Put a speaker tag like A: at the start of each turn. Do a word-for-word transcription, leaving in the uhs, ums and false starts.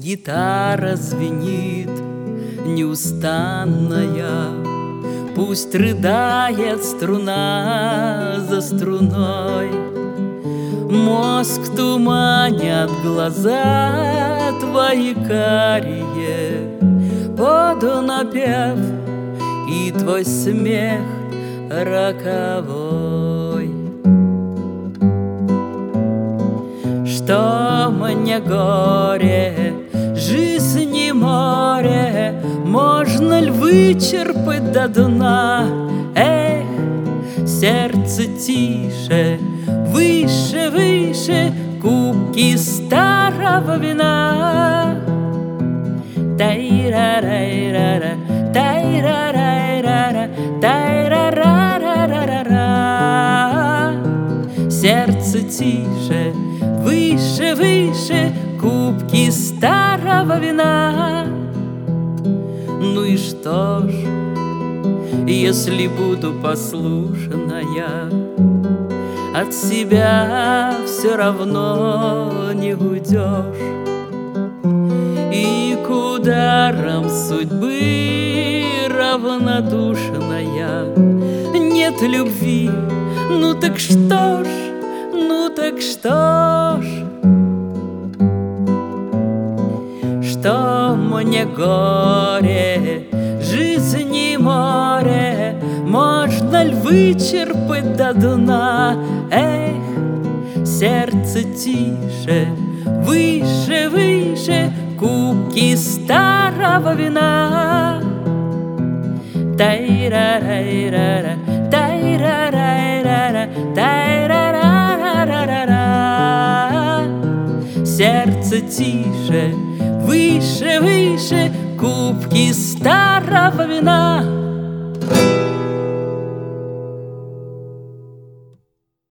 A: гитара звенит неустанная, пусть рыдает струна за струной. Мозг туманят глаза твои карие под напев, и твой смех роковой. Что мне горе, жизни море, можно ль вычерпать до дна? Эх, сердце тише, выше, выше кубки старого вина. Тай-ра-рай-ра-ра, тай-ра-рай-ра-ра, тай-ра-ра-ра-ра-ра. Сердце тише, выше, выше кубки старого вина. Ну и что ж, если буду послушная, от себя все равно не уйдешь. И к ударам судьбы равнодушная нет любви. Ну так что ж, ну так что ж, что мне горе, жизни море, можно ль вычерпать до дна? Эх, сердце тише, выше, выше кубки старого вина. Тай-ра-рай-ра-ра, тай-ра-рай-ра-ра, тай-ра-ра-ра-ра-ра. Сердце тише, выше, выше кубки старого вина.